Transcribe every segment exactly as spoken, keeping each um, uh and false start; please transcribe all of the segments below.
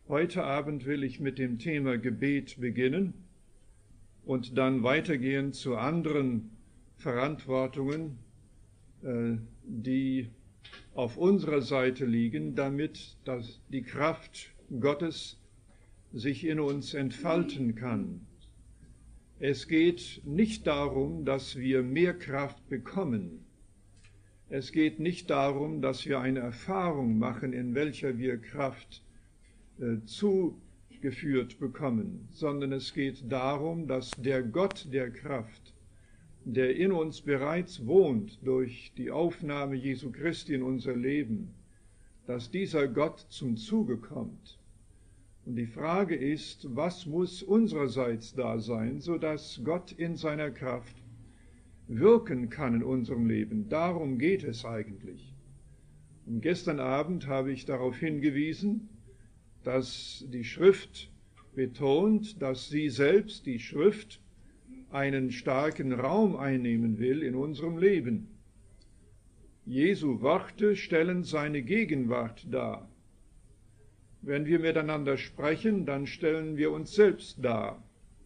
Heute Abend will ich mit dem Thema Gebet beginnen und dann weitergehen zu anderen Verantwortungen, die auf unserer Seite liegen, damit dass die Kraft Gottes sich in uns entfalten kann. Es geht nicht darum, dass wir mehr Kraft bekommen. Es geht nicht darum, dass wir eine Erfahrung machen, in welcher wir Kraft äh, zugeführt bekommen, sondern es geht darum, dass der Gott der Kraft, der in uns bereits wohnt durch die Aufnahme Jesu Christi in unser Leben, dass dieser Gott zum Zuge kommt. Und die Frage ist, was muss unsererseits da sein, sodass Gott in seiner Kraft wirken kann in unserem Leben. Darum geht es eigentlich. Und gestern Abend habe ich darauf hingewiesen, dass die Schrift betont, dass sie selbst, die Schrift, einen starken Raum einnehmen will in unserem Leben. Jesu Worte stellen seine Gegenwart dar. Wenn wir miteinander sprechen, dann stellen wir uns selbst dar.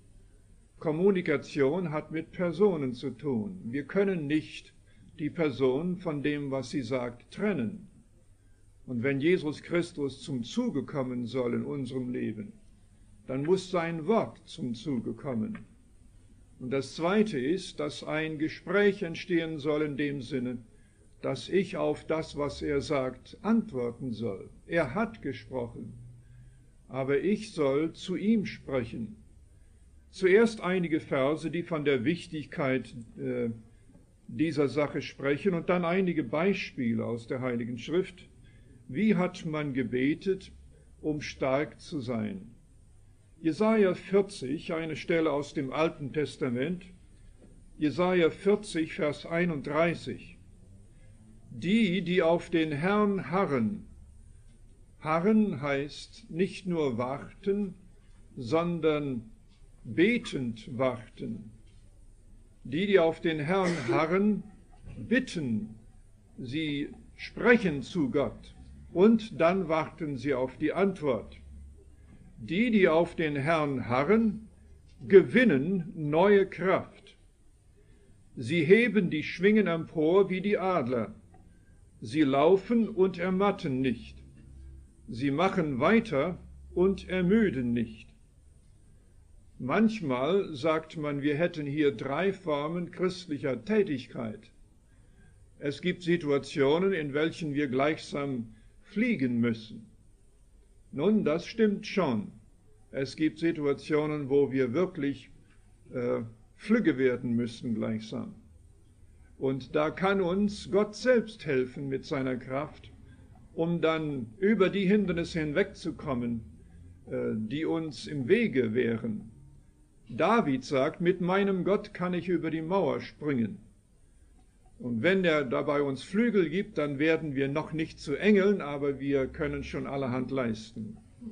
Kommunikation hat mit Personen zu tun. Wir können nicht die Person von dem, was sie sagt, trennen. Und wenn Jesus Christus zum Zuge kommen soll in unserem Leben, dann muss sein Wort zum Zuge kommen. Und das Zweite ist, dass ein Gespräch entstehen soll in dem Sinne, dass ich auf das, was er sagt, antworten soll. Er hat gesprochen, aber ich soll zu ihm sprechen. Zuerst einige Verse, die von der Wichtigkeit äh, dieser Sache sprechen, und dann einige Beispiele aus der Heiligen Schrift. Wie hat man gebetet, um stark zu sein? Jesaja vierzig, eine Stelle aus dem Alten Testament, Jesaja vierzig, Vers einunddreißig. Die, die auf den Herrn harren, harren heißt nicht nur warten, sondern betend warten. Die, die auf den Herrn harren, bitten, sie sprechen zu Gott und dann warten sie auf die Antwort. Die, die auf den Herrn harren, gewinnen neue Kraft. Sie heben die Schwingen empor wie die Adler. Sie laufen und ermatten nicht. Sie machen weiter und ermüden nicht. Manchmal sagt man, wir hätten hier drei Formen christlicher Tätigkeit. Es gibt Situationen, in welchen wir gleichsam fliegen müssen. Nun, das stimmt schon. Es gibt Situationen, wo wir wirklich äh, flügge werden müssen gleichsam. Und da kann uns Gott selbst helfen mit seiner Kraft, um dann über die Hindernisse hinwegzukommen, äh, die uns im Wege wären. David sagt, mit meinem Gott kann ich über die Mauer springen. Und wenn er dabei uns Flügel gibt, dann werden wir noch nicht zu Engeln, aber wir können schon allerhand leisten.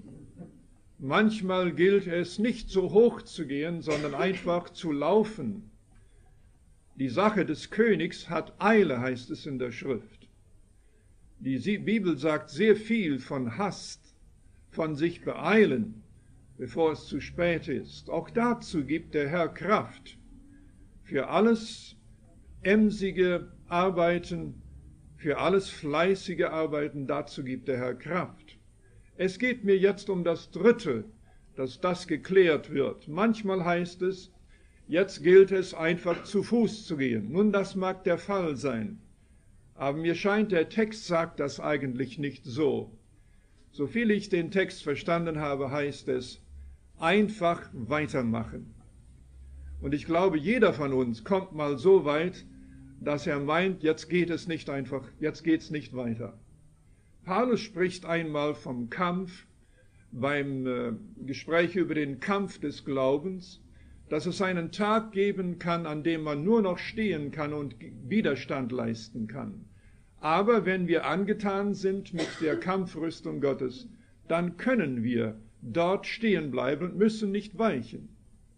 Manchmal gilt es, nicht so hoch zu gehen, sondern einfach zu laufen. Die Sache des Königs hat Eile, heißt es in der Schrift. Die Bibel sagt sehr viel von Hast, von sich beeilen, bevor es zu spät ist. Auch dazu gibt der Herr Kraft. Für alles emsige Arbeiten, für alles fleißige Arbeiten, dazu gibt der Herr Kraft. Es geht mir jetzt um das Dritte, dass das geklärt wird. Manchmal heißt es, jetzt gilt es einfach zu Fuß zu gehen. Nun, das mag der Fall sein. Aber mir scheint, der Text sagt das eigentlich nicht so. Soviel ich den Text verstanden habe, heißt es, einfach weitermachen. Und ich glaube, jeder von uns kommt mal so weit, dass er meint, jetzt geht es nicht einfach, jetzt geht es nicht weiter. Paulus spricht einmal vom Kampf, beim äh, Gespräch über den Kampf des Glaubens, dass es einen Tag geben kann, an dem man nur noch stehen kann und Widerstand leisten kann. Aber wenn wir angetan sind mit der Kampfrüstung Gottes, dann können wir dort stehen bleiben und müssen nicht weichen.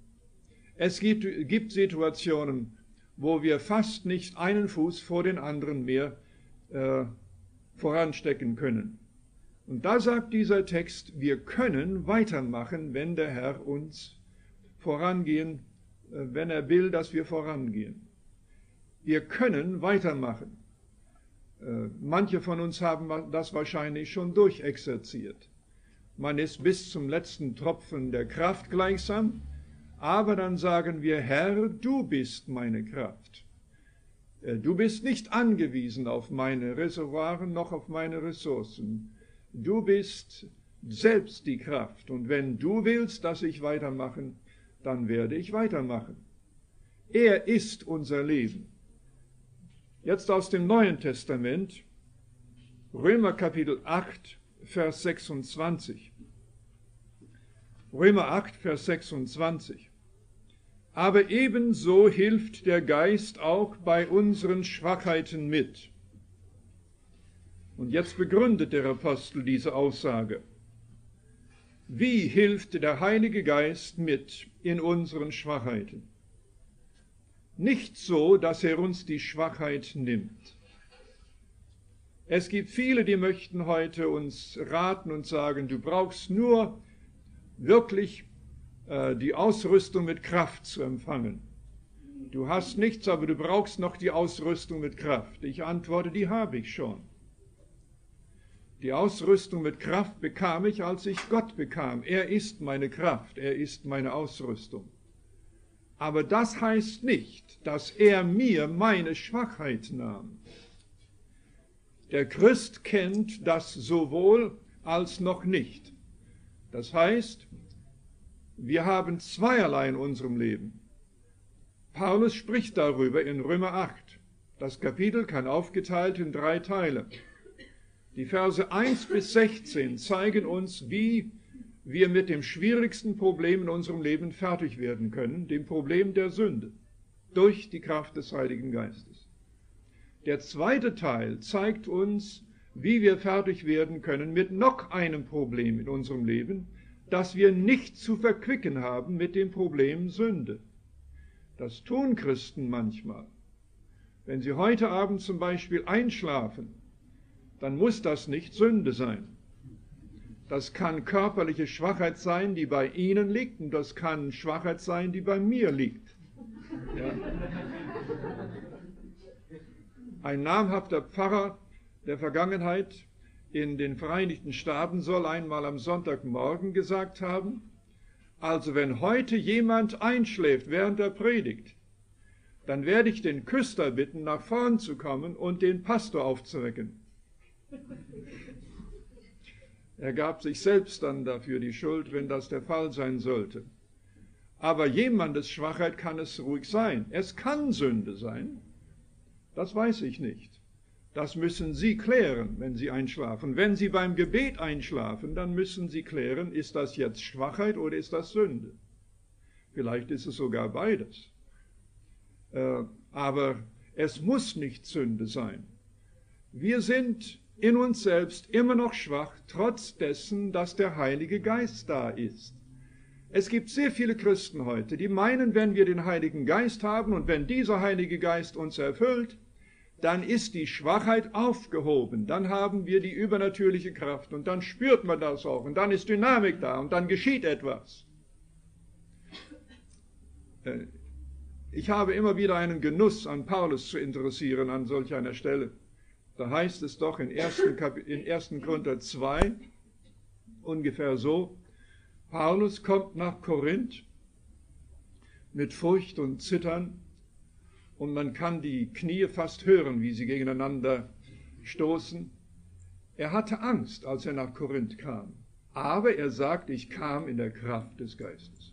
Es gibt, gibt Situationen, wo wir fast nicht einen Fuß vor den anderen mehr äh, voranstecken können. Und da sagt dieser Text, wir können weitermachen, wenn der Herr uns vorangehen, wenn er will, dass wir vorangehen. Wir können weitermachen. Manche von uns haben das wahrscheinlich schon durchexerziert. Man ist bis zum letzten Tropfen der Kraft gleichsam, aber dann sagen wir, Herr, du bist meine Kraft. Du bist nicht angewiesen auf meine Reservoiren noch auf meine Ressourcen. Du bist selbst die Kraft. Und wenn du willst, dass ich weitermache, dann werde ich weitermachen. Er ist unser Leben. Jetzt aus dem Neuen Testament, Römer Kapitel acht, Vers sechsundzwanzig. Römer acht, Vers sechsundzwanzig. Aber ebenso hilft der Geist auch bei unseren Schwachheiten mit. Und jetzt begründet der Apostel diese Aussage. Wie hilft der Heilige Geist mit in unseren Schwachheiten? Nicht so, dass er uns die Schwachheit nimmt. Es gibt viele, die möchten heute uns raten und sagen, du brauchst nur wirklich äh, die Ausrüstung mit Kraft zu empfangen. Du hast nichts, aber du brauchst noch die Ausrüstung mit Kraft. Ich antworte, die habe ich schon. Die Ausrüstung mit Kraft bekam ich, als ich Gott bekam. Er ist meine Kraft, er ist meine Ausrüstung. Aber das heißt nicht, dass er mir meine Schwachheit nahm. Der Christ kennt das sowohl als noch nicht. Das heißt, wir haben zweierlei in unserem Leben. Paulus spricht darüber in Römer acht. Das Kapitel kann aufgeteilt in drei Teile. Die Verse eins bis sechzehn zeigen uns, wie wir mit dem schwierigsten Problem in unserem Leben fertig werden können, dem Problem der Sünde, durch die Kraft des Heiligen Geistes. Der zweite Teil zeigt uns, wie wir fertig werden können mit noch einem Problem in unserem Leben, das wir nicht zu verquicken haben mit dem Problem Sünde. Das tun Christen manchmal. Wenn sie heute Abend zum Beispiel einschlafen, dann muss das nicht Sünde sein. Das kann körperliche Schwachheit sein, die bei Ihnen liegt, und das kann Schwachheit sein, die bei mir liegt. Ja. Ein namhafter Pfarrer der Vergangenheit in den Vereinigten Staaten soll einmal am Sonntagmorgen gesagt haben, also wenn heute jemand einschläft während der Predigt, dann werde ich den Küster bitten, nach vorn zu kommen und den Pastor aufzuwecken. Er gab sich selbst dann dafür die Schuld, wenn das der Fall sein sollte. Aber jemandes Schwachheit kann es ruhig sein. Es kann Sünde sein. Das weiß ich nicht. Das müssen Sie klären, wenn Sie einschlafen. Wenn Sie beim Gebet einschlafen, dann müssen Sie klären, ist das jetzt Schwachheit oder ist das Sünde? Vielleicht ist es sogar beides. Äh, aber es muss nicht Sünde sein. Wir sind in uns selbst immer noch schwach, trotz dessen, dass der Heilige Geist da ist. Es gibt sehr viele Christen heute, die meinen, wenn wir den Heiligen Geist haben und wenn dieser Heilige Geist uns erfüllt, dann ist die Schwachheit aufgehoben, dann haben wir die übernatürliche Kraft und dann spürt man das auch und dann ist Dynamik da und dann geschieht etwas. Ich habe immer wieder einen Genuss, an Paulus zu interessieren an solch einer Stelle. Da heißt es doch in ersten Korinther zwei ungefähr so, Paulus kommt nach Korinth mit Furcht und Zittern und man kann die Knie fast hören, wie sie gegeneinander stoßen. Er hatte Angst, als er nach Korinth kam, aber er sagt, ich kam in der Kraft des Geistes.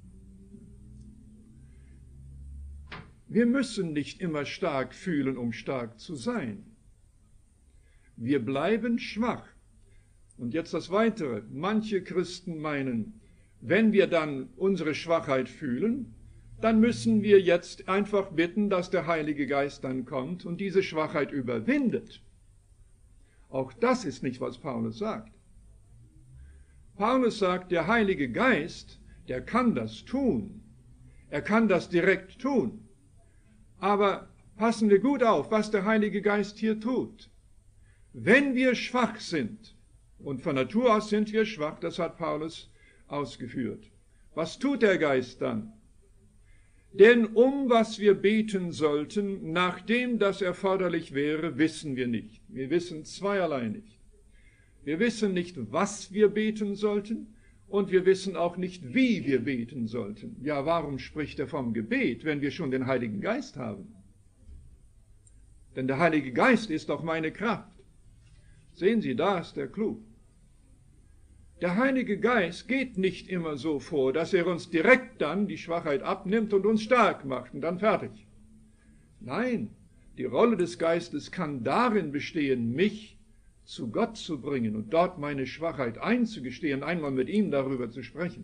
Wir müssen nicht immer stark fühlen, um stark zu sein. Wir bleiben schwach. Und jetzt das Weitere. Manche Christen meinen, wenn wir dann unsere Schwachheit fühlen, dann müssen wir jetzt einfach bitten, dass der Heilige Geist dann kommt und diese Schwachheit überwindet. Auch das ist nicht, was Paulus sagt. Paulus sagt, der Heilige Geist, der kann das tun. Er kann das direkt tun. Aber passen wir gut auf, was der Heilige Geist hier tut. Wenn wir schwach sind, Und von Natur aus sind wir schwach, das hat Paulus ausgeführt. Was tut der Geist dann? Denn um was wir beten sollten, nachdem das erforderlich wäre, wissen wir nicht. Wir wissen zweierlei nicht. Wir wissen nicht, was wir beten sollten, und wir wissen auch nicht, wie wir beten sollten. Ja, warum spricht er vom Gebet, wenn wir schon den Heiligen Geist haben? Denn der Heilige Geist ist doch meine Kraft. Sehen Sie, da ist der Clou. Der Heilige Geist geht nicht immer so vor, dass er uns direkt dann die Schwachheit abnimmt und uns stark macht und dann fertig. Nein, die Rolle des Geistes kann darin bestehen, mich zu Gott zu bringen und dort meine Schwachheit einzugestehen, einmal mit ihm darüber zu sprechen.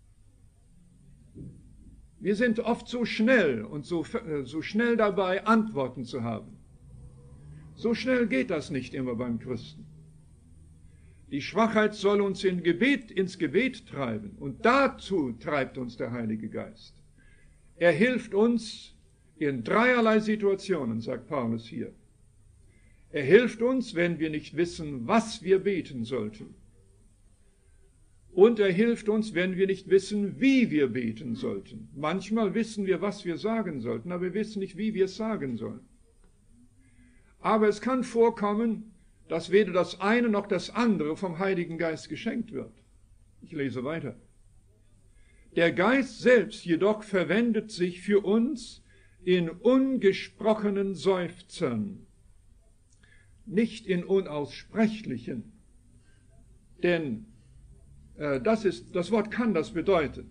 Wir sind oft so schnell und so, so schnell dabei, Antworten zu haben. So schnell geht das nicht immer beim Christen. Die Schwachheit soll uns in Gebet, ins Gebet treiben, und dazu treibt uns der Heilige Geist. Er hilft uns in dreierlei Situationen, sagt Paulus hier. Er hilft uns, wenn wir nicht wissen, was wir beten sollten. Und er hilft uns, wenn wir nicht wissen, wie wir beten sollten. Manchmal wissen wir, was wir sagen sollten, aber wir wissen nicht, wie wir es sagen sollen. Aber es kann vorkommen, dass weder das eine noch das andere vom Heiligen Geist geschenkt wird. Ich lese weiter. Der Geist selbst jedoch verwendet sich für uns in ungesprochenen Seufzern, nicht in unaussprechlichen. Denn äh, das, ist, das Wort kann das bedeuten.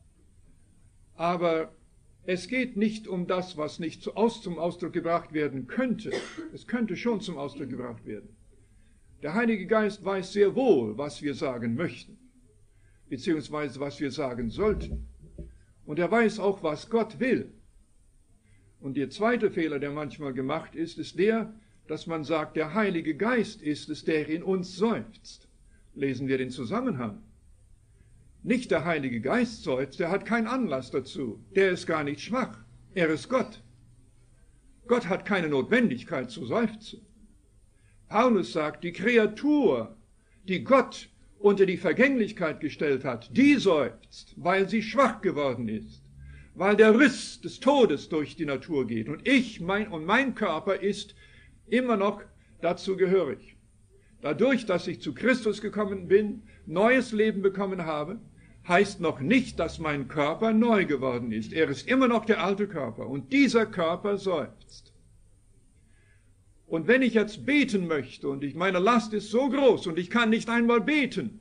Aber es geht nicht um das, was nicht zu, aus, zum Ausdruck gebracht werden könnte. Es könnte schon zum Ausdruck gebracht werden. Der Heilige Geist weiß sehr wohl, was wir sagen möchten, beziehungsweise was wir sagen sollten. Und er weiß auch, was Gott will. Und der zweite Fehler, der manchmal gemacht ist, ist der, dass man sagt, der Heilige Geist ist es, der in uns seufzt. Lesen wir den Zusammenhang. Nicht der Heilige Geist seufzt, der hat keinen Anlass dazu. Der ist gar nicht schwach. Er ist Gott. Gott hat keine Notwendigkeit zu seufzen. Paulus sagt, die Kreatur, die Gott unter die Vergänglichkeit gestellt hat, die seufzt, weil sie schwach geworden ist, weil der Riss des Todes durch die Natur geht. Und ich, mein, und mein Körper ist immer noch dazu gehörig. Dadurch, dass ich zu Christus gekommen bin, neues Leben bekommen habe, heißt noch nicht, dass mein Körper neu geworden ist. Er ist immer noch der alte Körper und dieser Körper seufzt. Und wenn ich jetzt beten möchte und ich, meine Last ist so groß und ich kann nicht einmal beten,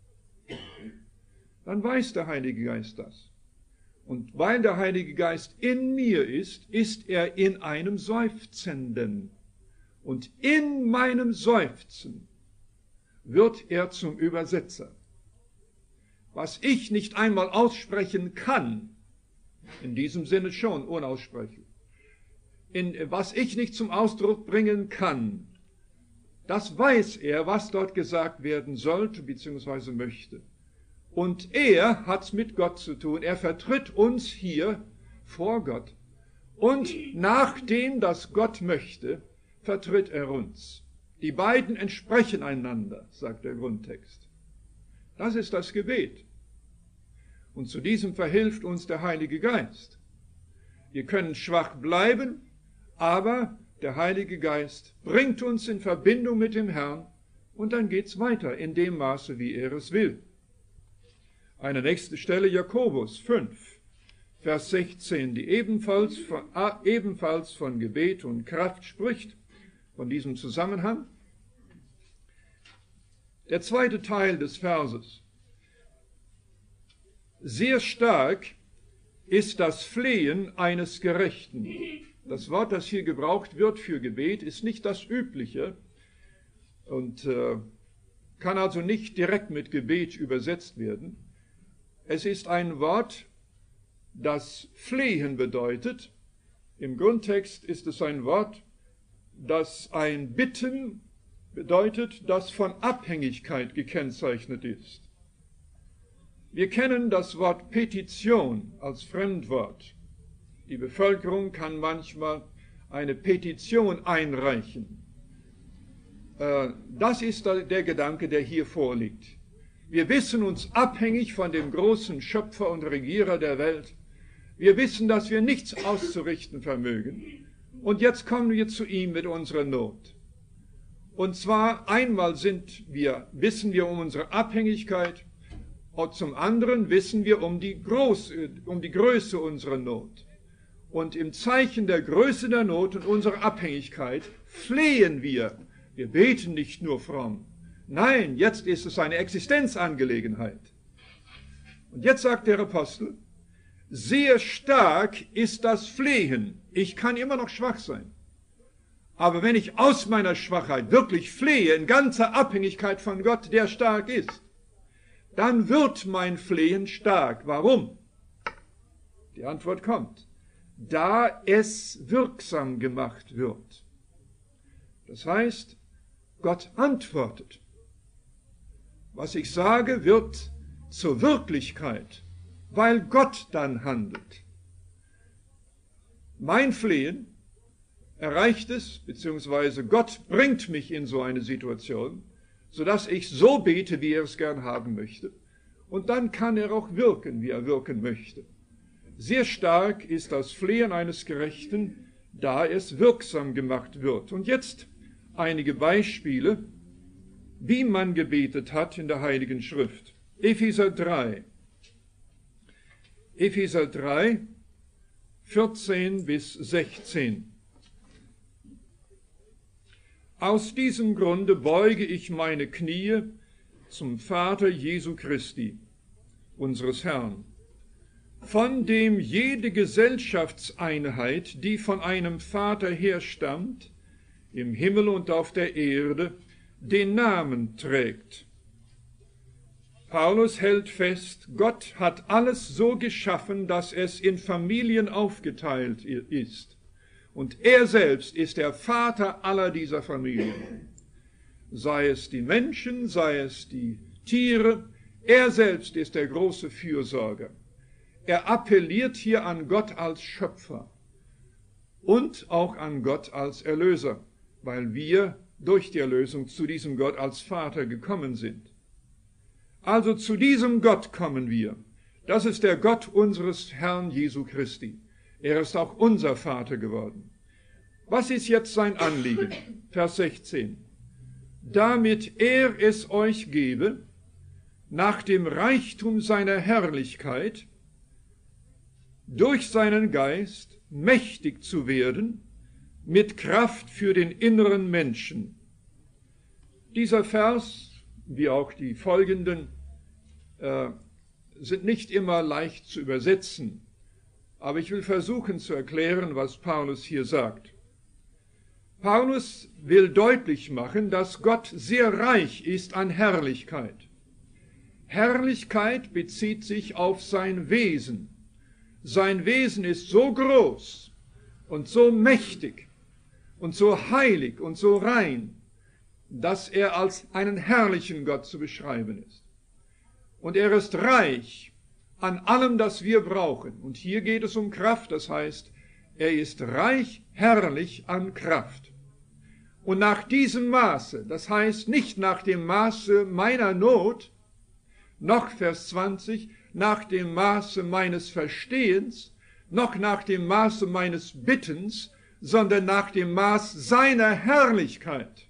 dann weiß der Heilige Geist das. Und weil der Heilige Geist in mir ist, ist er in einem Seufzenden. Und in meinem Seufzen wird er zum Übersetzer. Was ich nicht einmal aussprechen kann, in diesem Sinne schon unaussprechlich, in, was ich nicht zum Ausdruck bringen kann, das weiß er, was dort gesagt werden sollte bzw. möchte. Und er hat's mit Gott zu tun. Er vertritt uns hier vor Gott. Und nachdem das Gott möchte, vertritt er uns. Die beiden entsprechen einander, sagt der Grundtext. Das ist das Gebet. Und zu diesem verhilft uns der Heilige Geist. Wir können schwach bleiben, aber der Heilige Geist bringt uns in Verbindung mit dem Herrn und dann geht's weiter in dem Maße, wie er es will. Eine nächste Stelle, Jakobus fünf, Vers sechzehn, die ebenfalls von, ebenfalls von Gebet und Kraft spricht, von diesem Zusammenhang. Der zweite Teil des Verses. Sehr stark ist das Flehen eines Gerechten. Das Wort, das hier gebraucht wird für Gebet, ist nicht das übliche und äh, kann also nicht direkt mit Gebet übersetzt werden. Es ist ein Wort, das Flehen bedeutet. Im Grundtext ist es ein Wort, das ein Bitten bedeutet, das von Abhängigkeit gekennzeichnet ist. Wir kennen das Wort Petition als Fremdwort. Die Bevölkerung kann manchmal eine Petition einreichen. Äh, das ist der Gedanke, der hier vorliegt. Wir wissen uns abhängig von dem großen Schöpfer und Regierer der Welt. Wir wissen, dass wir nichts auszurichten vermögen. Und jetzt kommen wir zu ihm mit unserer Not. Und zwar einmal sind wir, wissen wir um unsere Abhängigkeit, und zum anderen wissen wir um die, Groß, um die Größe unserer Not. Und im Zeichen der Größe der Not und unserer Abhängigkeit flehen wir. Wir beten nicht nur fromm. Nein, jetzt ist es eine Existenzangelegenheit. Und jetzt sagt der Apostel, sehr stark ist das Flehen. Ich kann immer noch schwach sein. Aber wenn ich aus meiner Schwachheit wirklich flehe, in ganzer Abhängigkeit von Gott, der stark ist, dann wird mein Flehen stark. Warum? Die Antwort kommt. Da es wirksam gemacht wird. Das heißt, Gott antwortet. Was ich sage, wird zur Wirklichkeit, weil Gott dann handelt. Mein Flehen erreicht es, beziehungsweise Gott bringt mich in so eine Situation, sodass ich so bete, wie er es gern haben möchte. Und dann kann er auch wirken, wie er wirken möchte. Sehr stark ist das Flehen eines Gerechten, da es wirksam gemacht wird. Und jetzt einige Beispiele, wie man gebetet hat in der Heiligen Schrift. Epheser drei. Epheser drei, vierzehn bis sechzehn. Aus diesem Grunde beuge ich meine Knie zum Vater Jesu Christi, unseres Herrn, von dem jede Gesellschaftseinheit, die von einem Vater herstammt, im Himmel und auf der Erde, den Namen trägt. Paulus hält fest, Gott hat alles so geschaffen, dass es in Familien aufgeteilt ist. Und er selbst ist der Vater aller dieser Familien. Sei es die Menschen, sei es die Tiere, er selbst ist der große Fürsorger. Er appelliert hier an Gott als Schöpfer und auch an Gott als Erlöser, weil wir durch die Erlösung zu diesem Gott als Vater gekommen sind. Also zu diesem Gott kommen wir. Das ist der Gott unseres Herrn Jesu Christi. Er ist auch unser Vater geworden. Was ist jetzt sein Anliegen? Vers sechzehn. Damit er es euch gebe, nach dem Reichtum seiner Herrlichkeit, durch seinen Geist mächtig zu werden, mit Kraft für den inneren Menschen. Dieser Vers, wie auch die folgenden, äh, sind nicht immer leicht zu übersetzen, aber ich will versuchen zu erklären, was Paulus hier sagt. Paulus will deutlich machen, dass Gott sehr reich ist an Herrlichkeit. Herrlichkeit bezieht sich auf sein Wesen. Sein Wesen ist so groß und so mächtig und so heilig und so rein, dass er als einen herrlichen Gott zu beschreiben ist. Und er ist reich an allem, das wir brauchen. Und hier geht es um Kraft, das heißt, er ist reich, herrlich an Kraft. Und nach diesem Maße, das heißt nicht nach dem Maße meiner Not, noch Vers zwanzig, nach dem Maße meines Verstehens, noch nach dem Maße meines Bittens, sondern nach dem Maß seiner Herrlichkeit.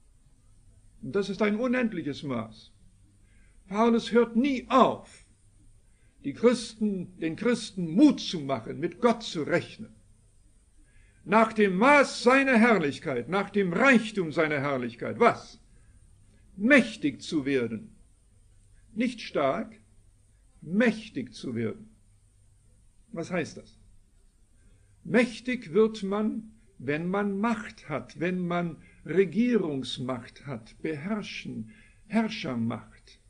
Und das ist ein unendliches Maß. Paulus hört nie auf, die Christen, den Christen Mut zu machen, mit Gott zu rechnen. Nach dem Maß seiner Herrlichkeit, nach dem Reichtum seiner Herrlichkeit. Was? Mächtig zu werden. Nicht stark, mächtig zu werden. Was heißt das? Mächtig wird man, wenn man Macht hat, wenn man Regierungsmacht hat, Beherrschen, Herrschermacht.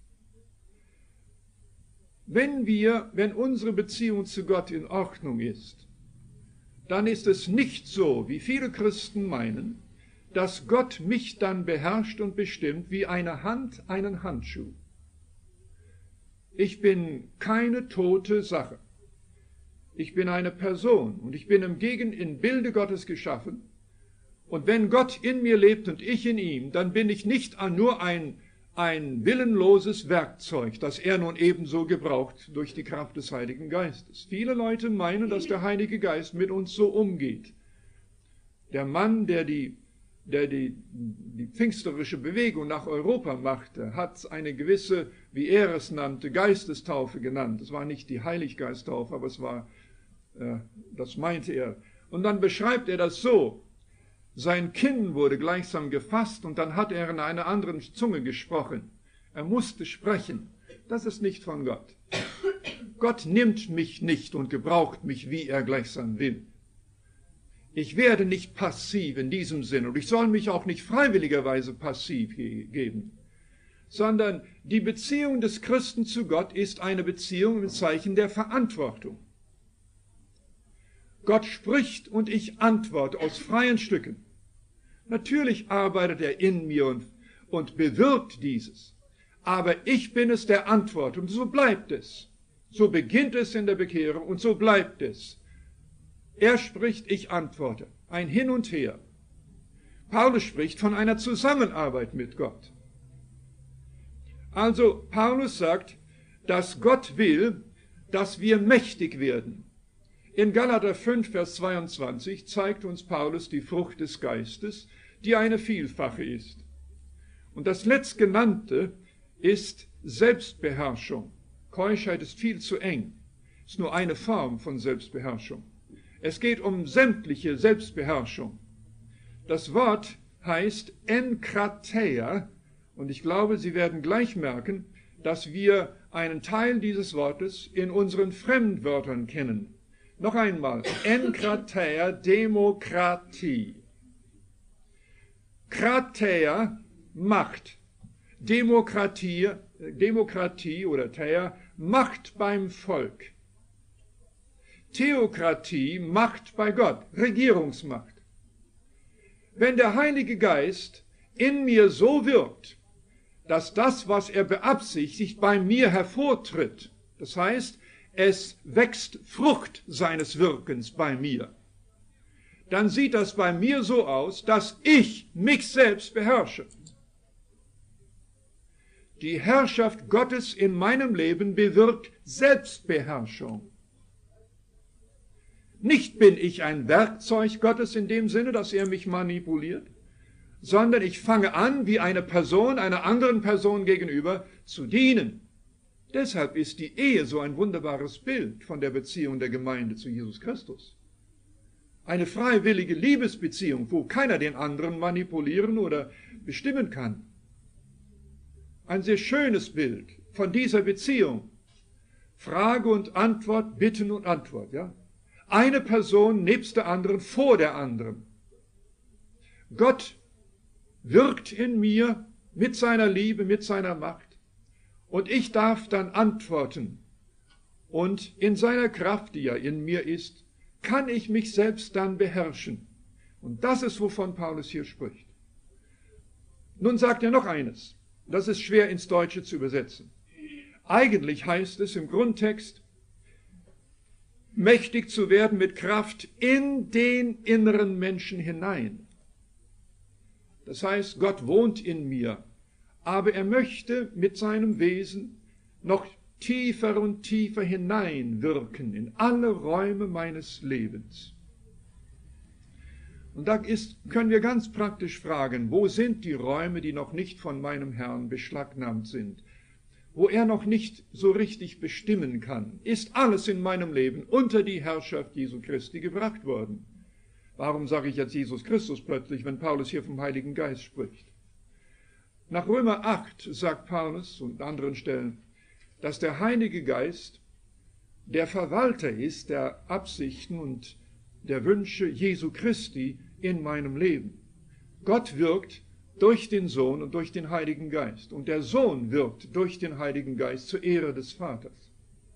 Wenn wir, wenn unsere Beziehung zu Gott in Ordnung ist, dann ist es nicht so, wie viele Christen meinen, dass Gott mich dann beherrscht und bestimmt wie eine Hand einen Handschuh. Ich bin keine tote Sache. Ich bin eine Person und ich bin im Gegen in Bilde Gottes geschaffen Und wenn Gott in mir lebt und ich in ihm, dann bin ich nicht nur ein, ein willenloses Werkzeug, das er nun ebenso gebraucht durch die Kraft des Heiligen Geistes. Viele Leute meinen, dass der Heilige Geist mit uns so umgeht. Der Mann, der die, der die, die pfingsterische Bewegung nach Europa machte, hat eine gewisse, wie er es nannte, Geistestaufe genannt. Es war nicht die Heiliggeisttaufe, aber es war, äh, das meinte er. Und dann beschreibt er das so: Sein Kinn wurde gleichsam gefasst und dann hat er in einer anderen Zunge gesprochen. Er musste sprechen. Das ist nicht von Gott. Gott nimmt mich nicht und gebraucht mich, wie er gleichsam will. Ich werde nicht passiv in diesem Sinne und ich soll mich auch nicht freiwilligerweise passiv geben, sondern die Beziehung des Christen zu Gott ist eine Beziehung im Zeichen der Verantwortung. Gott spricht und ich antworte aus freien Stücken. Natürlich arbeitet er in mir und, und bewirkt dieses, aber ich bin es, der antwortet, und so bleibt es. So beginnt es in der Bekehrung und so bleibt es. Er spricht, ich antworte. Ein Hin und Her. Paulus spricht von einer Zusammenarbeit mit Gott. Also Paulus sagt, dass Gott will, dass wir mächtig werden. In Galater fünf, Vers zweiundzwanzig zeigt uns Paulus die Frucht des Geistes, die eine Vielfache ist. Und das letztgenannte ist Selbstbeherrschung. Keuschheit ist viel zu eng. Es ist nur eine Form von Selbstbeherrschung. Es geht um sämtliche Selbstbeherrschung. Das Wort heißt Enkrateia, und ich glaube, Sie werden gleich merken, dass wir einen Teil dieses Wortes in unseren Fremdwörtern kennen. Noch einmal, Enkrateia, Demokratie. Krateia, Macht. Demokratie, Demokratie oder Theia, Macht beim Volk. Theokratie, Macht bei Gott, Regierungsmacht. Wenn der Heilige Geist in mir so wirkt, dass das, was er beabsichtigt, bei mir hervortritt, das heißt, es wächst Frucht seines Wirkens bei mir, dann sieht das bei mir so aus, dass ich mich selbst beherrsche. Die Herrschaft Gottes in meinem Leben bewirkt Selbstbeherrschung. Nicht bin ich ein Werkzeug Gottes in dem Sinne, dass er mich manipuliert, sondern ich fange an, wie eine Person einer anderen Person gegenüber zu dienen. Deshalb ist die Ehe so ein wunderbares Bild von der Beziehung der Gemeinde zu Jesus Christus. Eine freiwillige Liebesbeziehung, wo keiner den anderen manipulieren oder bestimmen kann. Ein sehr schönes Bild von dieser Beziehung. Frage und Antwort, Bitten und Antwort, ja? Eine Person nebst der anderen, vor der anderen. Gott wirkt in mir mit seiner Liebe, mit seiner Macht. Und ich darf dann antworten. Und in seiner Kraft, die ja in mir ist, kann ich mich selbst dann beherrschen. Und das ist, wovon Paulus hier spricht. Nun sagt er noch eines. Das ist schwer ins Deutsche zu übersetzen. Eigentlich heißt es im Grundtext, mächtig zu werden mit Kraft in den inneren Menschen hinein. Das heißt, Gott wohnt in mir, aber er möchte mit seinem Wesen noch tiefer und tiefer hineinwirken in alle Räume meines Lebens. Und da ist, können wir ganz praktisch fragen, wo sind die Räume, die noch nicht von meinem Herrn beschlagnahmt sind? Wo er noch nicht so richtig bestimmen kann, ist alles in meinem Leben unter die Herrschaft Jesu Christi gebracht worden. Warum sage ich jetzt Jesus Christus plötzlich, wenn Paulus hier vom Heiligen Geist spricht? Nach Römer acht sagt Paulus und an anderen Stellen, dass der Heilige Geist der Verwalter ist der Absichten und der Wünsche Jesu Christi in meinem Leben. Gott wirkt durch den Sohn und durch den Heiligen Geist. Und der Sohn wirkt durch den Heiligen Geist zur Ehre des Vaters.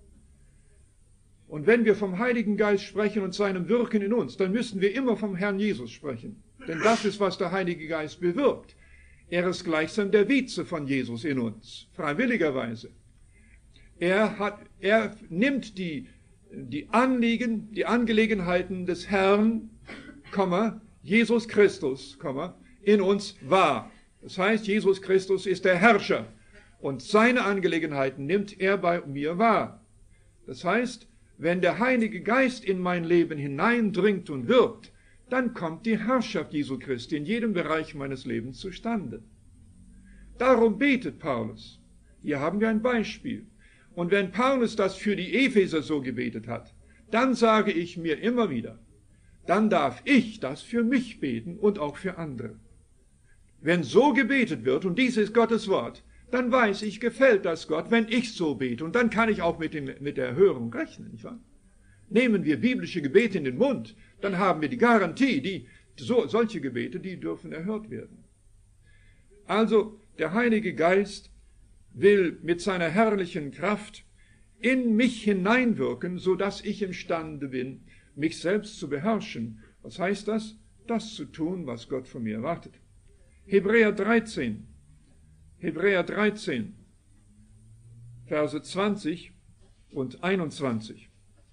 Und wenn wir vom Heiligen Geist sprechen und seinem Wirken in uns, dann müssen wir immer vom Herrn Jesus sprechen. Denn das ist, was der Heilige Geist bewirkt. Er ist gleichsam der Vize von Jesus in uns, freiwilligerweise. Er, hat, er nimmt die, die Anliegen, die Angelegenheiten des Herrn, Komma, Jesus Christus, in uns war. Das heißt, Jesus Christus ist der Herrscher und seine Angelegenheiten nimmt er bei mir wahr. Das heißt, wenn der Heilige Geist in mein Leben hineindringt und wirkt, dann kommt die Herrschaft Jesu Christi in jedem Bereich meines Lebens zustande. Darum betet Paulus. Hier haben wir ein Beispiel. Und wenn Paulus das für die Epheser so gebetet hat, dann sage ich mir immer wieder, dann darf ich das für mich beten und auch für andere. Wenn so gebetet wird, und dies ist Gottes Wort, dann weiß ich, gefällt das Gott, wenn ich so bete. Und dann kann ich auch mit, dem, mit der Erhörung rechnen, nicht wahr? Nehmen wir biblische Gebete in den Mund, dann haben wir die Garantie, die, so, solche Gebete, die dürfen erhört werden. Also, der Heilige Geist will mit seiner herrlichen Kraft in mich hineinwirken, sodass ich imstande bin, mich selbst zu beherrschen. Was heißt das? Das zu tun, was Gott von mir erwartet. Hebräer dreizehn, Hebräer dreizehn, Verse zwanzig und einundzwanzig.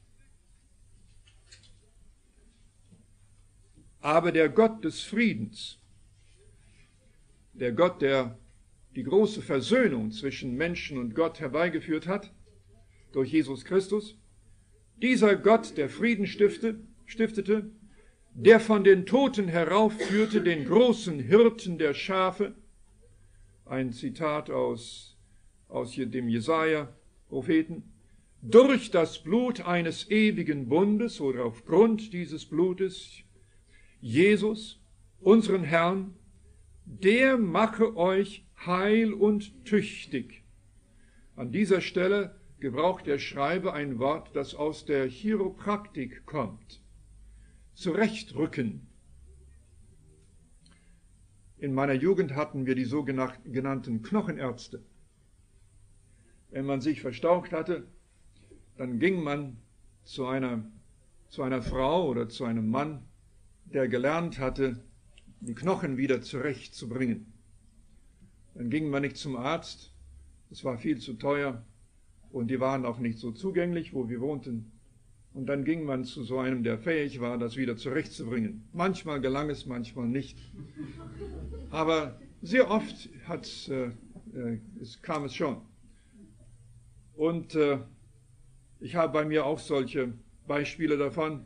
Aber der Gott des Friedens, der Gott, der die große Versöhnung zwischen Menschen und Gott herbeigeführt hat, durch Jesus Christus, dieser Gott, der Frieden stiftete, stiftete, der von den Toten heraufführte den großen Hirten der Schafe, ein Zitat aus, aus dem Jesaja-Propheten, durch das Blut eines ewigen Bundes oder aufgrund dieses Blutes, Jesus, unseren Herrn, der mache euch heil und tüchtig. An dieser Stelle gebraucht der Schreiber ein Wort, das aus der Chiropraktik kommt. Zurechtrücken. In meiner Jugend hatten wir die sogenannten Knochenärzte. Wenn man sich verstaucht hatte, dann ging man zu einer, zu einer Frau oder zu einem Mann, der gelernt hatte, die Knochen wieder zurechtzubringen. Dann ging man nicht zum Arzt, es war viel zu teuer und die waren auch nicht so zugänglich, wo wir wohnten. Und dann ging man zu so einem, der fähig war, das wieder zurechtzubringen. Manchmal gelang es, manchmal nicht. Aber sehr oft hat, äh, es kam es schon. Und äh, ich habe bei mir auch solche Beispiele davon.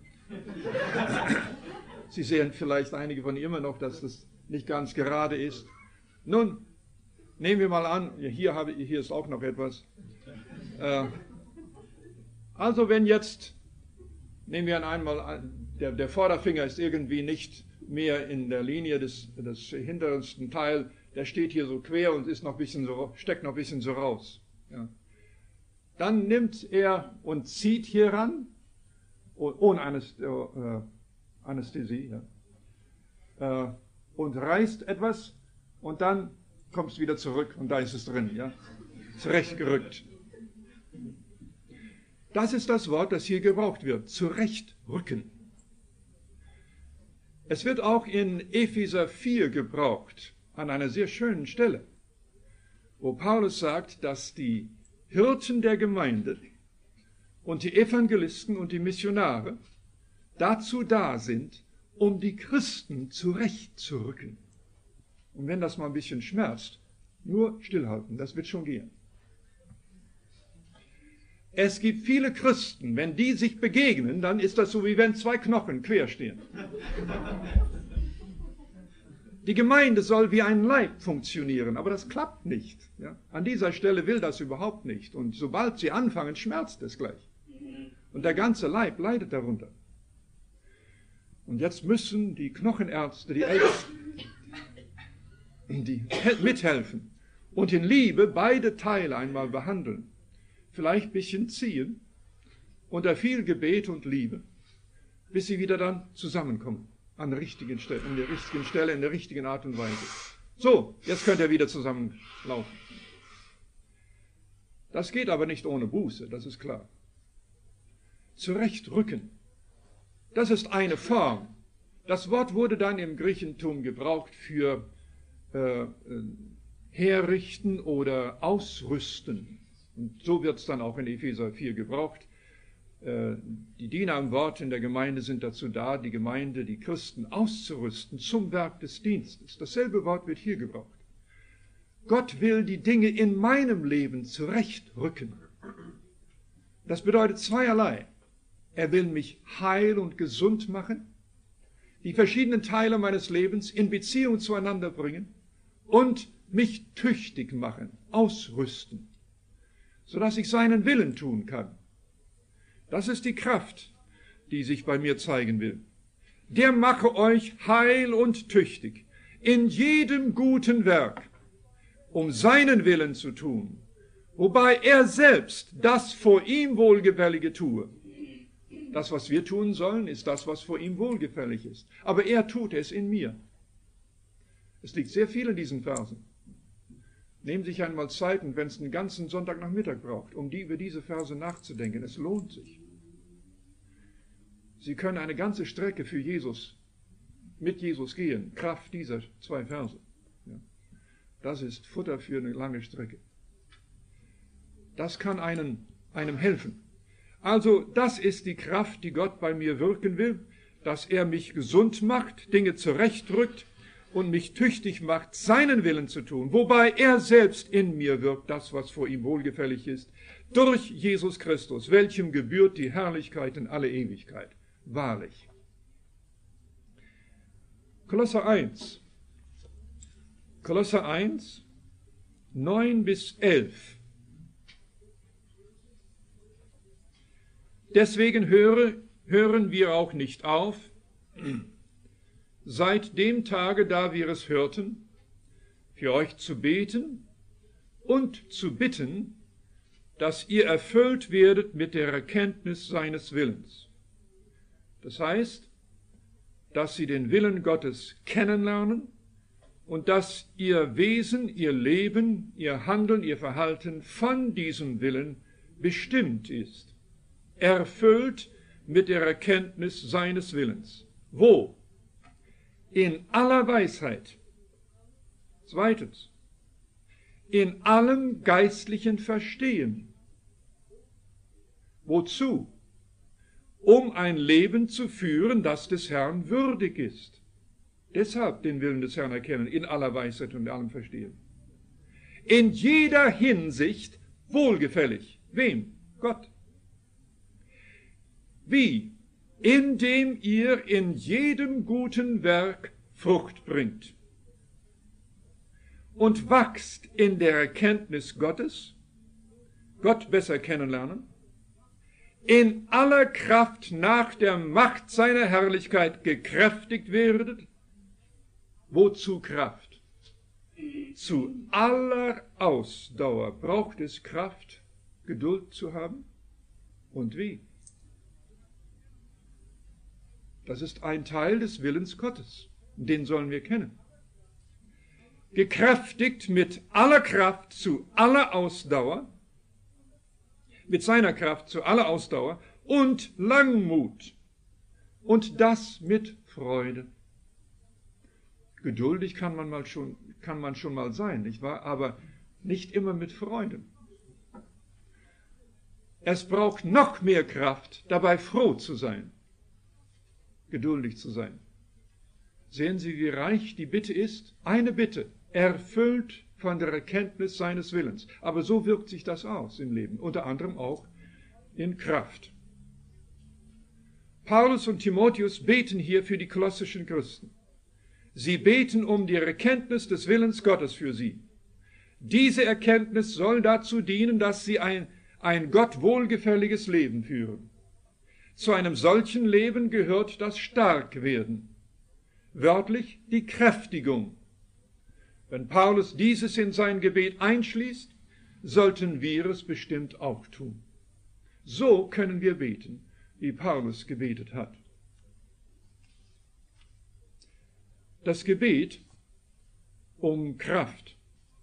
Sie sehen vielleicht einige von Ihnen immer noch, dass das nicht ganz gerade ist. Nun, nehmen wir mal an, hier, habe, hier ist auch noch etwas. Äh, also wenn jetzt, nehmen wir einmal an, der, der Vorderfinger ist irgendwie nicht mehr in der Linie des, des hintersten Teil, der steht hier so quer und ist noch ein bisschen so, steckt noch ein bisschen so raus. Ja. Dann nimmt er und zieht hier ran, ohne Anästhesie, ja, äh, und reißt etwas und dann kommt es wieder zurück und da ist es drin, ja, zurechtgerückt. Das ist das Wort, das hier gebraucht wird, zurechtrücken. Es wird auch in Epheser vier gebraucht, an einer sehr schönen Stelle, wo Paulus sagt, dass die Hirten der Gemeinde und die Evangelisten und die Missionare dazu da sind, um die Christen zurechtzurücken. Und wenn das mal ein bisschen schmerzt, nur stillhalten, das wird schon gehen. Es gibt viele Christen, wenn die sich begegnen, dann ist das so, wie wenn zwei Knochen quer stehen. Die Gemeinde soll wie ein Leib funktionieren, aber das klappt nicht. Ja? An dieser Stelle will das überhaupt nicht. Und sobald sie anfangen, schmerzt es gleich. Und der ganze Leib leidet darunter. Und jetzt müssen die Knochenärzte, die Ärzte, die mithelfen und in Liebe beide Teile einmal behandeln. Vielleicht ein bisschen ziehen, unter viel Gebet und Liebe, bis sie wieder dann zusammenkommen, an der richtigen Stelle, an der richtigen Stelle, in der richtigen Art und Weise. So, jetzt könnt ihr wieder zusammenlaufen. Das geht aber nicht ohne Buße, das ist klar. Zurechtrücken, das ist eine Form. Das Wort wurde dann im Griechentum gebraucht für äh, herrichten oder ausrüsten. Und so wird es dann auch in Epheser vier gebraucht. Die Diener am Wort in der Gemeinde sind dazu da, die Gemeinde, die Christen auszurüsten zum Werk des Dienstes. Dasselbe Wort wird hier gebraucht. Gott will die Dinge in meinem Leben zurechtrücken. Das bedeutet zweierlei. Er will mich heil und gesund machen, die verschiedenen Teile meines Lebens in Beziehung zueinander bringen und mich tüchtig machen, ausrüsten, sodass ich seinen Willen tun kann. Das ist die Kraft, die sich bei mir zeigen will. Der mache euch heil und tüchtig in jedem guten Werk, um seinen Willen zu tun, wobei er selbst das vor ihm Wohlgefällige tue. Das, was wir tun sollen, ist das, was vor ihm wohlgefällig ist. Aber er tut es in mir. Es liegt sehr viel in diesen Versen. Nehmen Sie sich einmal Zeit, und wenn es einen ganzen Sonntagnachmittag braucht, um die, über diese Verse nachzudenken. Es lohnt sich. Sie können eine ganze Strecke für Jesus, mit Jesus gehen, Kraft dieser zwei Verse. Ja. Das ist Futter für eine lange Strecke. Das kann einem, einem helfen. Also, das ist die Kraft, die Gott bei mir wirken will, dass er mich gesund macht, Dinge zurechtrückt und mich tüchtig macht, seinen Willen zu tun, wobei er selbst in mir wirkt, das, was vor ihm wohlgefällig ist, durch Jesus Christus, welchem gebührt die Herrlichkeit in alle Ewigkeit. Wahrlich. Kolosser eins. Kolosser eins, neun bis elf. Deswegen höre, hören wir auch nicht auf, seit dem Tage, da wir es hörten, für euch zu beten und zu bitten, dass ihr erfüllt werdet mit der Erkenntnis seines Willens. Das heißt, dass sie den Willen Gottes kennenlernen und dass ihr Wesen, ihr Leben, ihr Handeln, ihr Verhalten von diesem Willen bestimmt ist, erfüllt mit der Erkenntnis seines Willens. Wo? In aller Weisheit. Zweitens, in allem geistlichen Verstehen. Wozu? Um ein Leben zu führen, das des Herrn würdig ist. Deshalb den Willen des Herrn erkennen, in aller Weisheit und in allem Verstehen. In jeder Hinsicht wohlgefällig. Wem? Gott. Wie? Indem ihr in jedem guten Werk Frucht bringt und wachst in der Erkenntnis Gottes, Gott besser kennenlernen, in aller Kraft nach der Macht seiner Herrlichkeit gekräftigt werdet. Wozu Kraft? Zu aller Ausdauer braucht es Kraft, Geduld zu haben. Und wie? Das ist ein Teil des Willens Gottes. Den sollen wir kennen. Gekräftigt mit aller Kraft zu aller Ausdauer, mit seiner Kraft zu aller Ausdauer und Langmut. Und das mit Freude. Geduldig kann man, mal schon, kann man schon mal sein, nicht wahr? Aber nicht immer mit Freuden. Es braucht noch mehr Kraft, dabei froh zu sein, geduldig zu sein. Sehen Sie, wie reich die Bitte ist? Eine Bitte, erfüllt von der Erkenntnis seines Willens. Aber so wirkt sich das aus im Leben, unter anderem auch in Kraft. Paulus und Timotheus beten hier für die kolossischen Christen. Sie beten um die Erkenntnis des Willens Gottes für sie. Diese Erkenntnis soll dazu dienen, dass sie ein, ein Gott wohlgefälliges Leben führen. Zu einem solchen Leben gehört das Starkwerden, wörtlich die Kräftigung. Wenn Paulus dieses in sein Gebet einschließt, sollten wir es bestimmt auch tun. So können wir beten, wie Paulus gebetet hat. Das Gebet um Kraft.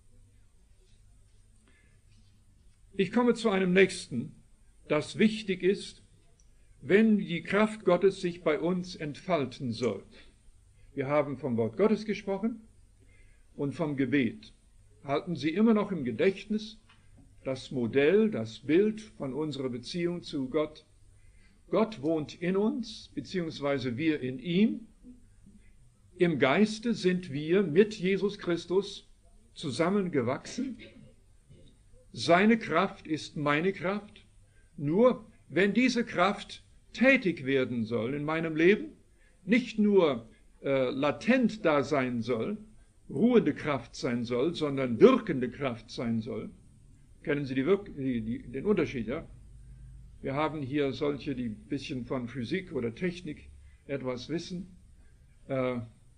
Ich komme zu einem nächsten, das wichtig ist, wenn die Kraft Gottes sich bei uns entfalten soll. Wir haben vom Wort Gottes gesprochen und vom Gebet. Halten Sie immer noch im Gedächtnis das Modell, das Bild von unserer Beziehung zu Gott, Gott wohnt in uns, beziehungsweise wir in ihm. Im Geiste sind wir mit Jesus Christus zusammengewachsen. Seine Kraft ist meine Kraft. Nur wenn diese Kraft tätig werden soll in meinem Leben, nicht nur äh, latent da sein soll, ruhende Kraft sein soll, sondern wirkende Kraft sein soll. Kennen Sie die Wirk- die, die, den Unterschied, ja? Wir haben hier solche, die ein bisschen von Physik oder Technik etwas wissen. Äh,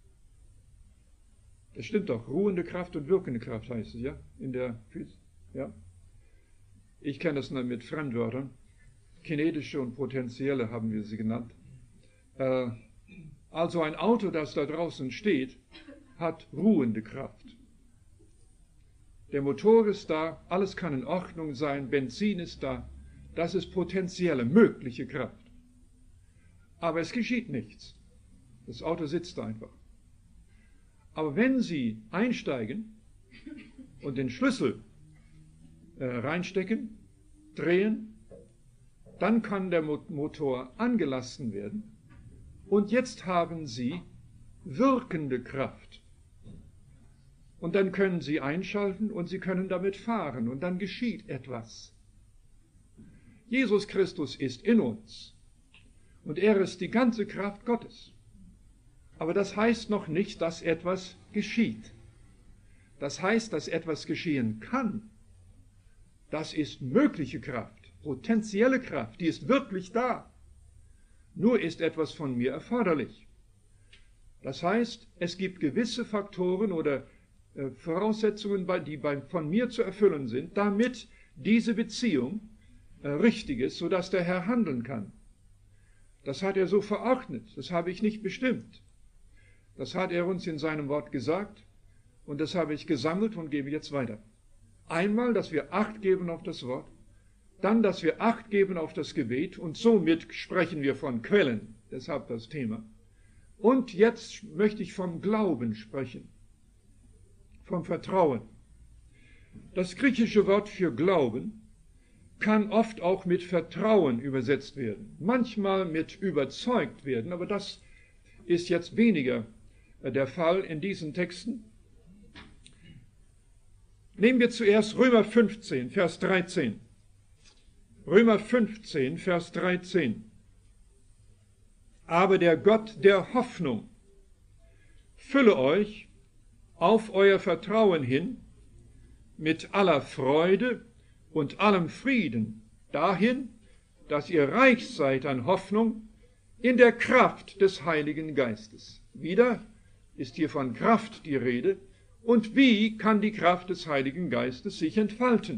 das stimmt doch, ruhende Kraft und wirkende Kraft heißt es, ja? In der Physik, ja? Ich kenne das nur mit Fremdwörtern. Kinetische und potenzielle haben wir sie genannt. Äh, also ein Auto, das da draußen steht, hat ruhende Kraft. Der Motor ist da, alles kann in Ordnung sein, Benzin ist da. Das ist potenzielle, mögliche Kraft. Aber es geschieht nichts. Das Auto sitzt da einfach. Aber wenn Sie einsteigen und den Schlüssel äh, reinstecken, drehen, dann kann der Motor angelassen werden. Und jetzt haben Sie wirkende Kraft. Und dann können Sie einschalten und Sie können damit fahren. Und dann geschieht etwas. Jesus Christus ist in uns. Und er ist die ganze Kraft Gottes. Aber das heißt noch nicht, dass etwas geschieht. Das heißt, dass etwas geschehen kann. Das ist mögliche Kraft, potenzielle Kraft, die ist wirklich da. Nur ist etwas von mir erforderlich. Das heißt, es gibt gewisse Faktoren oder äh, Voraussetzungen, die bei, von mir zu erfüllen sind, damit diese Beziehung äh, richtig ist, sodass der Herr handeln kann. Das hat er so verordnet, das habe ich nicht bestimmt. Das hat er uns in seinem Wort gesagt und das habe ich gesammelt und gebe jetzt weiter. Einmal, dass wir Acht geben auf das Wort, dann, dass wir Acht geben auf das Gebet und somit sprechen wir von Quellen, deshalb das Thema. Und jetzt möchte ich vom Glauben sprechen, vom Vertrauen. Das griechische Wort für Glauben kann oft auch mit Vertrauen übersetzt werden, manchmal mit überzeugt werden, aber das ist jetzt weniger der Fall in diesen Texten. Nehmen wir zuerst Römer fünfzehn, Vers dreizehn. Römer fünfzehn, Vers dreizehn. Aber der Gott der Hoffnung fülle euch auf euer Vertrauen hin mit aller Freude und allem Frieden dahin, dass ihr reich seid an Hoffnung in der Kraft des Heiligen Geistes. Wieder ist hier von Kraft die Rede. Und wie kann die Kraft des Heiligen Geistes sich entfalten?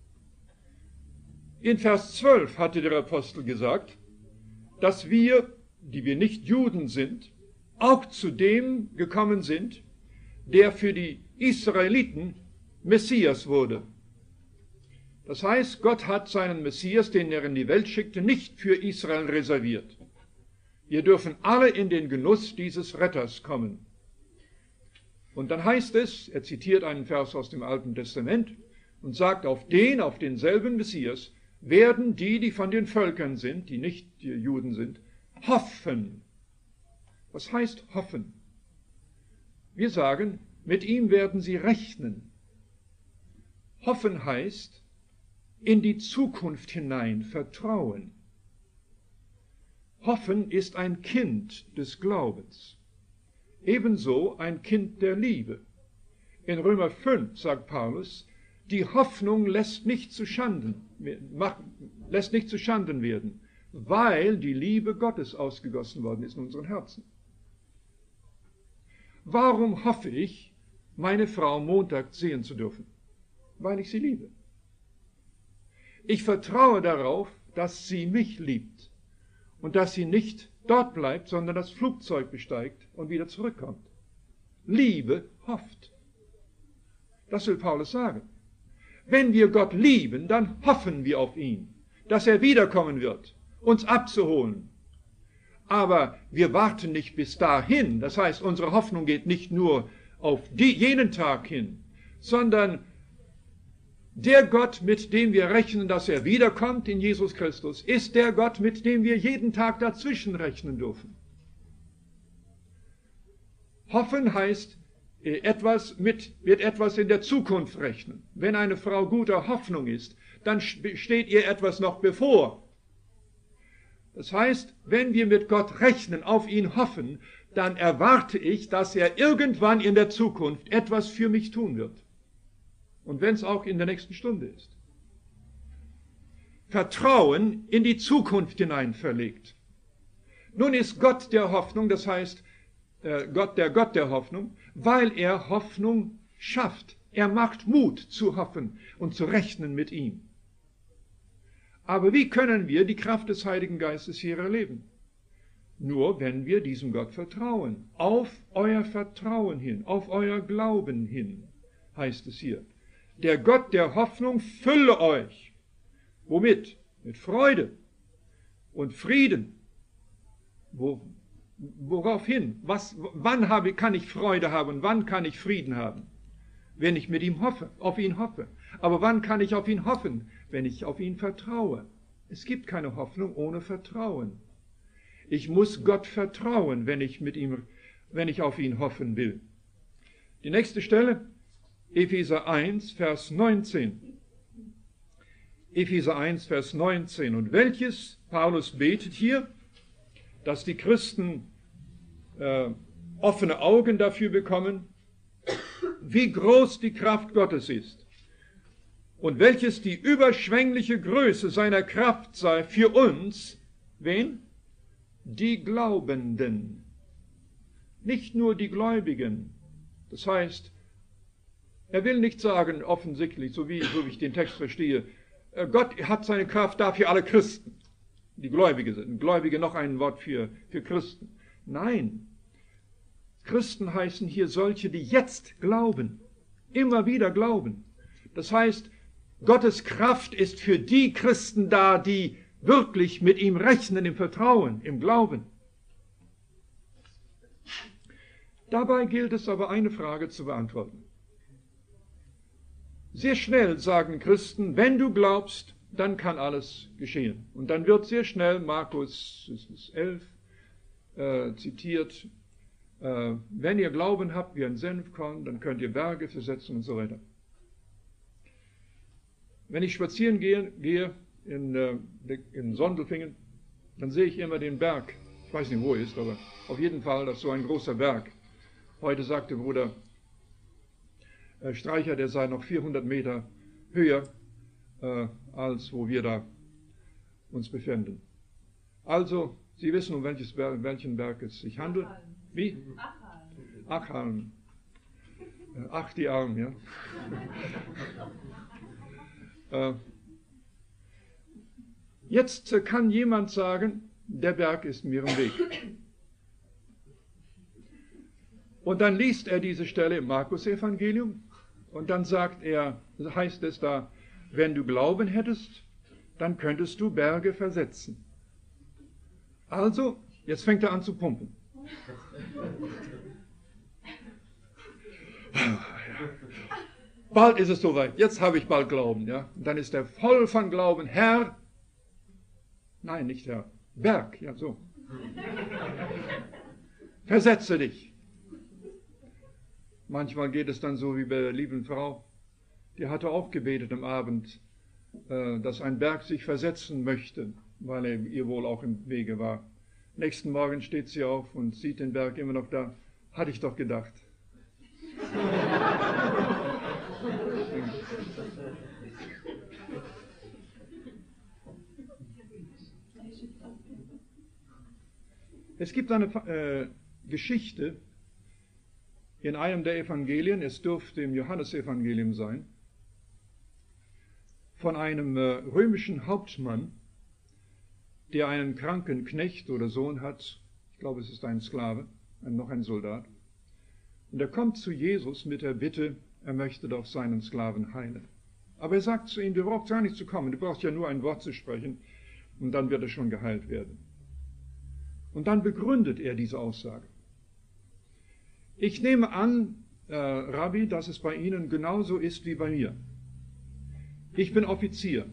In Vers zwölf hatte der Apostel gesagt, dass wir, die wir nicht Juden sind, auch zu dem gekommen sind, der für die Israeliten Messias wurde. Das heißt, Gott hat seinen Messias, den er in die Welt schickte, nicht für Israel reserviert. Wir dürfen alle in den Genuss dieses Retters kommen. Und dann heißt es, er zitiert einen Vers aus dem Alten Testament und sagt, auf den, auf denselben Messias werden die, die von den Völkern sind, die nicht die Juden sind, hoffen. Was heißt hoffen? Wir sagen, mit ihm werden sie rechnen. Hoffen heißt, in die Zukunft hinein vertrauen. Hoffen ist ein Kind des Glaubens. Ebenso ein Kind der Liebe. In Römer fünf sagt Paulus, die Hoffnung lässt nicht zu Schanden, lässt nicht zu Schanden werden, weil die Liebe Gottes ausgegossen worden ist in unseren Herzen. Warum hoffe ich, meine Frau Montag sehen zu dürfen? Weil ich sie liebe. Ich vertraue darauf, dass sie mich liebt und dass sie nicht dort bleibt, sondern das Flugzeug besteigt und wieder zurückkommt. Liebe hofft. Das will Paulus sagen. Wenn wir Gott lieben, dann hoffen wir auf ihn, dass er wiederkommen wird, uns abzuholen. Aber wir warten nicht bis dahin. Das heißt, unsere Hoffnung geht nicht nur auf die, jenen Tag hin, sondern Der Gott, mit dem wir rechnen, dass er wiederkommt in Jesus Christus, ist der Gott, mit dem wir jeden Tag dazwischen rechnen dürfen. Hoffen heißt, etwas mit, mit etwas in der Zukunft rechnen. Wenn eine Frau guter Hoffnung ist, dann steht ihr etwas noch bevor. Das heißt, wenn wir mit Gott rechnen, auf ihn hoffen, dann erwarte ich, dass er irgendwann in der Zukunft etwas für mich tun wird. Und wenn es auch in der nächsten Stunde ist. Vertrauen in die Zukunft hinein verlegt. Nun ist Gott der Hoffnung, das heißt, äh, Gott der Gott der Hoffnung, weil er Hoffnung schafft. Er macht Mut zu hoffen und zu rechnen mit ihm. Aber wie können wir die Kraft des Heiligen Geistes hier erleben? Nur wenn wir diesem Gott vertrauen. Auf euer Vertrauen hin, auf euer Glauben hin, heißt es hier. Der Gott der Hoffnung fülle euch. Womit? Mit Freude und Frieden. Wo, worauf hin? Was, wann habe, kann ich Freude haben? Wann kann ich Frieden haben? Wenn ich mit ihm hoffe, auf ihn hoffe. Aber wann kann ich auf ihn hoffen? Wenn ich auf ihn vertraue. Es gibt keine Hoffnung ohne Vertrauen. Ich muss Gott vertrauen, wenn ich mit ihm, wenn ich auf ihn hoffen will. Die nächste Stelle, Epheser eins, Vers neunzehn. Epheser eins, Vers neunzehn. Und welches? Paulus betet hier, dass die Christen äh, offene Augen dafür bekommen, wie groß die Kraft Gottes ist. Und welches die überschwängliche Größe seiner Kraft sei für uns, wen? Die Glaubenden. Nicht nur die Gläubigen. Das heißt, er will nicht sagen, offensichtlich, so wie, so wie ich den Text verstehe, Gott hat seine Kraft da für alle Christen, die Gläubige sind. Gläubige noch ein Wort für, für Christen. Nein, Christen heißen hier solche, die jetzt glauben, immer wieder glauben. Das heißt, Gottes Kraft ist für die Christen da, die wirklich mit ihm rechnen im Vertrauen, im Glauben. Dabei gilt es aber eine Frage zu beantworten. Sehr schnell sagen Christen, wenn du glaubst, dann kann alles geschehen. Und dann wird sehr schnell Markus elf äh, zitiert, äh, wenn ihr Glauben habt wie ein Senfkorn, dann könnt ihr Berge versetzen und so weiter. Wenn ich spazieren gehe, gehe in, äh, in Sondelfingen, dann sehe ich immer den Berg. Ich weiß nicht, wo er ist, aber auf jeden Fall, das ist so ein großer Berg. Heute sagte Bruder äh, Streicher, der sei noch vierhundert Meter höher, äh, als wo wir da uns befinden. Also, Sie wissen, um welches Berg, welchen Berg es sich handelt. Achalm. Wie? Achalm. Achalm. Äh, ach, die Arm, ja. äh, jetzt äh, kann jemand sagen, der Berg ist mir im Weg. Und dann liest er diese Stelle im Markus-Evangelium und dann sagt er, heißt es da, wenn du Glauben hättest, dann könntest du Berge versetzen. Also, jetzt fängt er an zu pumpen. Bald ist es soweit, jetzt habe ich bald Glauben. Ja? Und dann ist er voll von Glauben, Herr, nein, nicht Herr, Berg, ja so. Versetze dich. Manchmal geht es dann so wie bei der lieben Frau, die hatte auch gebetet am Abend, dass ein Berg sich versetzen möchte, weil er ihr wohl auch im Wege war. Nächsten Morgen steht sie auf und sieht den Berg immer noch da. Hatte ich doch gedacht. Es gibt eine äh, Geschichte in einem der Evangelien, es dürfte im Johannesevangelium sein, von einem äh, römischen Hauptmann, der einen kranken Knecht oder Sohn hat. Ich glaube, es ist ein Sklave, ein, noch ein Soldat. Und er kommt zu Jesus mit der Bitte, er möchte doch seinen Sklaven heilen. Aber er sagt zu ihm, du brauchst gar nicht zu kommen, du brauchst ja nur ein Wort zu sprechen und dann wird er schon geheilt werden. Und dann begründet er diese Aussage. Ich nehme an, äh, Rabbi, dass es bei Ihnen genauso ist wie bei mir. Ich bin Offizier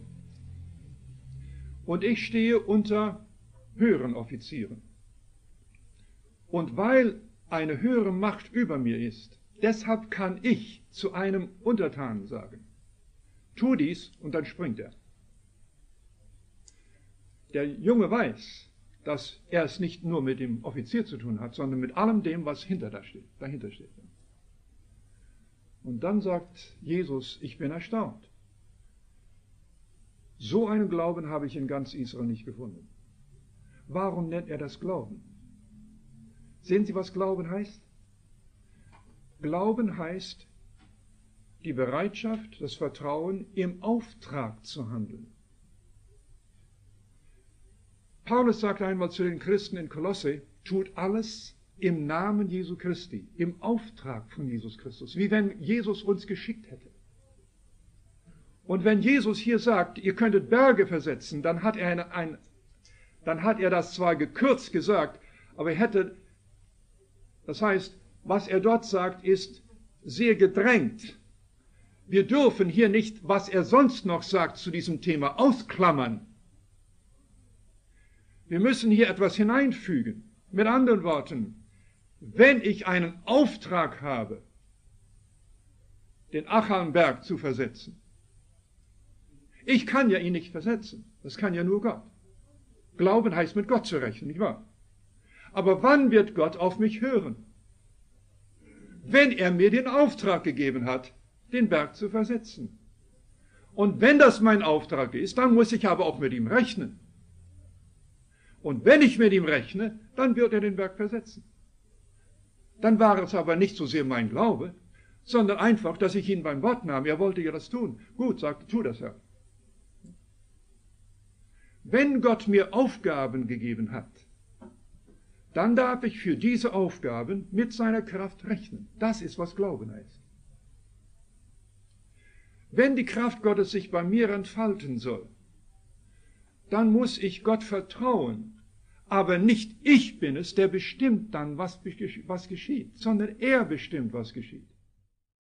und ich stehe unter höheren Offizieren. Und weil eine höhere Macht über mir ist, deshalb kann ich zu einem Untertanen sagen, tu dies, und dann springt er. Der Junge weiß, dass er es nicht nur mit dem Offizier zu tun hat, sondern mit allem dem, was hinter da steht, dahinter steht. Und dann sagt Jesus, ich bin erstaunt. So einen Glauben habe ich in ganz Israel nicht gefunden. Warum nennt er das Glauben? Sehen Sie, was Glauben heißt? Glauben heißt die Bereitschaft, das Vertrauen, im Auftrag zu handeln. Paulus sagte einmal zu den Christen in Kolosse, tut alles im Namen Jesu Christi, im Auftrag von Jesus Christus, wie wenn Jesus uns geschickt hätte. Und wenn Jesus hier sagt, ihr könntet Berge versetzen, dann hat er, eine, ein, dann hat er das zwar gekürzt gesagt, aber er hätte, das heißt, was er dort sagt, ist sehr gedrängt. Wir dürfen hier nicht, was er sonst noch sagt zu diesem Thema, ausklammern. Wir müssen hier etwas hineinfügen. Mit anderen Worten, wenn ich einen Auftrag habe, den Achalberg zu versetzen, ich kann ja ihn nicht versetzen, das kann ja nur Gott. Glauben heißt mit Gott zu rechnen, nicht wahr? Aber wann wird Gott auf mich hören? Wenn er mir den Auftrag gegeben hat, den Berg zu versetzen. Und wenn das mein Auftrag ist, dann muss ich aber auch mit ihm rechnen. Und wenn ich mit ihm rechne, dann wird er den Berg versetzen. Dann war es aber nicht so sehr mein Glaube, sondern einfach, dass ich ihn beim Wort nahm. Er wollte ja das tun. Gut, sagte, tu das, Herr. Wenn Gott mir Aufgaben gegeben hat, dann darf ich für diese Aufgaben mit seiner Kraft rechnen. Das ist, was Glauben heißt. Wenn die Kraft Gottes sich bei mir entfalten soll, dann muss ich Gott vertrauen. Aber nicht ich bin es, der bestimmt dann, was, was geschieht, sondern er bestimmt, was geschieht.